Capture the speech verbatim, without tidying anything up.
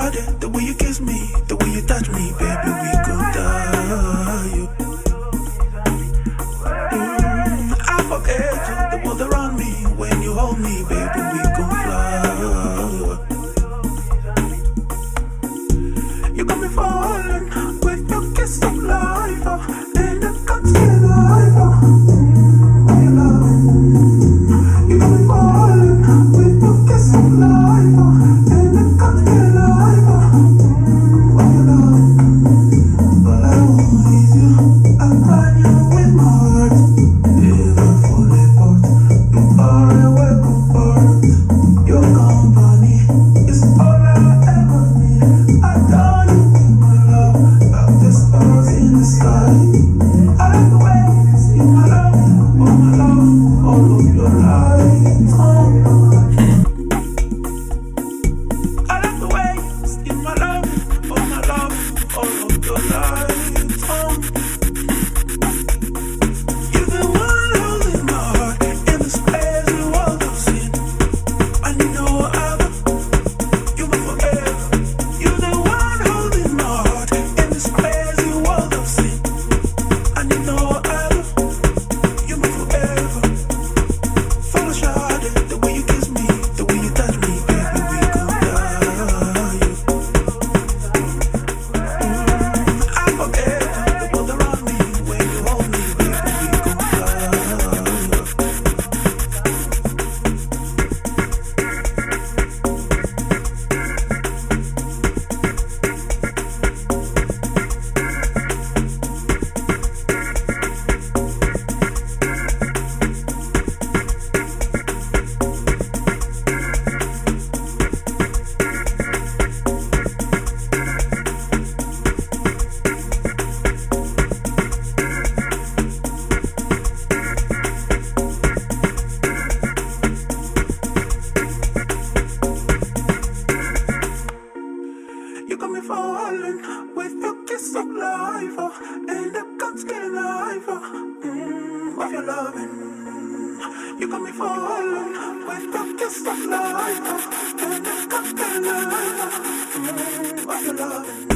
shawty, the way you kiss me, the way you touch me, baby, we could die. Mm, I forget you, the world around me. When you hold me, baby, we could fly. You got me falling with your kiss of life, oh, and I can't stay alive. Oh. Mm, your love. You got me falling with your kiss of life, oh, and I can't stay alive. Oh. Mm, your love. But I won't leave you. I'll find you with my heart. Never fall apart. You are a welcome part. Your company is all I ever need. I don't need my love, like the stars in the sky. I like the way you see my love, all my love, all of your light. I like the way you see my love, all my love, all of your light. You're the one holding my heart in this crazy world of sin. I need no other. You're my forever. You're the one holding my heart in this crazy world of sin. I need no other. You're my forever. Follow shawty, the way you kiss me, the way you touch me, baby, we could die. Mm, I forget the world around me. When you hold me, baby, we could fly. You got me falling with your kiss of life, oh, and I can't stay alive. Oh, mm, of your loving. You got me falling with your kiss of life, oh, and I can't stay alive. Oh, mm, of your loving.